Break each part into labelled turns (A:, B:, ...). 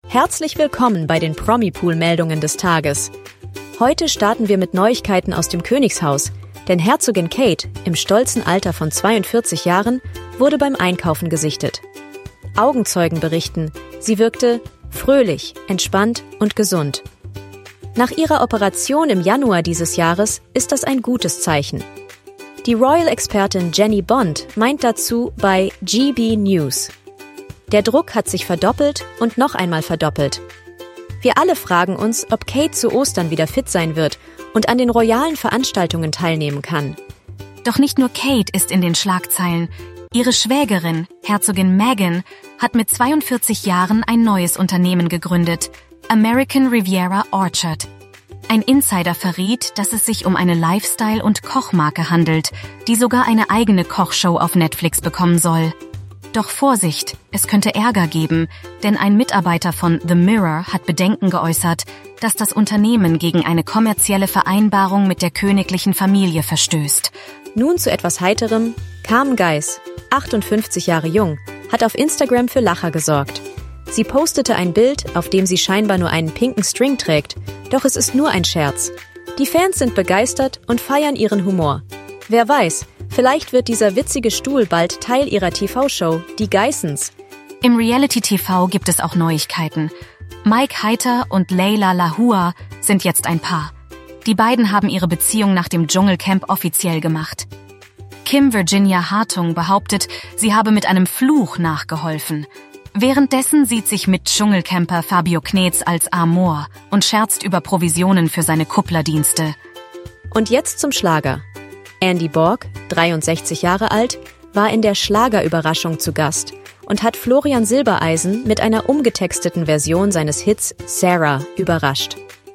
A: Herzlich willkommen bei den Promi-Pool-Meldungen des Tages. Heute starten wir mit Neuigkeiten aus dem Königshaus, denn Herzogin Kate, im stolzen Alter von 42 Jahren, wurde beim Einkaufen gesichtet. Augenzeugen berichten, sie wirkte fröhlich, entspannt und gesund. Nach ihrer Operation im Januar dieses Jahres ist das ein gutes Zeichen. Die Royal-Expertin Jenny Bond meint dazu bei GB News: Der Druck hat sich verdoppelt und noch einmal verdoppelt. Wir alle fragen uns, ob Kate zu Ostern wieder fit sein wird und an den royalen Veranstaltungen teilnehmen kann.
B: Doch nicht nur Kate ist in den Schlagzeilen. Ihre Schwägerin, Herzogin Meghan, hat mit 42 Jahren ein neues Unternehmen gegründet, American Riviera Orchard. Ein Insider verriet, dass es sich um eine Lifestyle- und Kochmarke handelt, die sogar eine eigene Kochshow auf Netflix bekommen soll. Doch Vorsicht, es könnte Ärger geben, denn ein Mitarbeiter von The Mirror hat Bedenken geäußert, dass das Unternehmen gegen eine kommerzielle Vereinbarung mit der königlichen Familie verstößt.
A: Nun zu etwas Heiterem. Carmen Geiss, 58 Jahre jung, hat auf Instagram für Lacher gesorgt. Sie postete ein Bild, auf dem sie scheinbar nur einen pinken String trägt, doch es ist nur ein Scherz. Die Fans sind begeistert und feiern ihren Humor. Wer weiß, vielleicht wird dieser witzige Stuhl bald Teil ihrer TV-Show, die Geissens.
B: Im Reality-TV gibt es auch Neuigkeiten. Mike Heiter und Leila Lahua sind jetzt ein Paar. Die beiden haben ihre Beziehung nach dem Dschungelcamp offiziell gemacht. Kim Virginia Hartung behauptet, sie habe mit einem Fluch nachgeholfen. Währenddessen sieht sich mit Dschungelcamper Fabio Knetz als Amor und scherzt über Provisionen für seine Kupplerdienste.
A: Und jetzt zum Schlager. Andy Borg, 63 Jahre alt, war in der Schlagerüberraschung zu Gast und hat Florian Silbereisen mit einer umgetexteten Version seines Hits Sarah überrascht.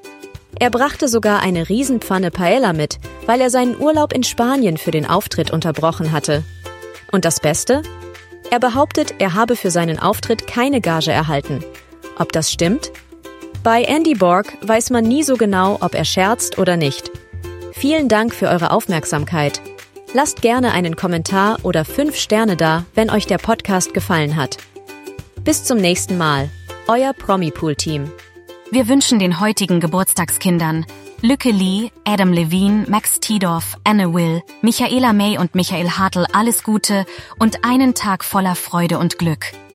A: Er brachte sogar eine Riesenpfanne Paella mit, weil er seinen Urlaub in Spanien für den Auftritt unterbrochen hatte. Und das Beste? Er behauptet, er habe für seinen Auftritt keine Gage erhalten. Ob das stimmt? Bei Andy Borg weiß man nie so genau, ob er scherzt oder nicht. Vielen Dank für eure Aufmerksamkeit. Lasst gerne einen Kommentar oder 5 Sterne da, wenn euch der Podcast gefallen hat. Bis zum nächsten Mal. Euer Promi-Pool-Team.
B: Wir wünschen den heutigen Geburtstagskindern Lücke Lee, Adam Levine, Max Tidorf, Anne Will, Michaela May und Michael Hartl alles Gute und einen Tag voller Freude und Glück.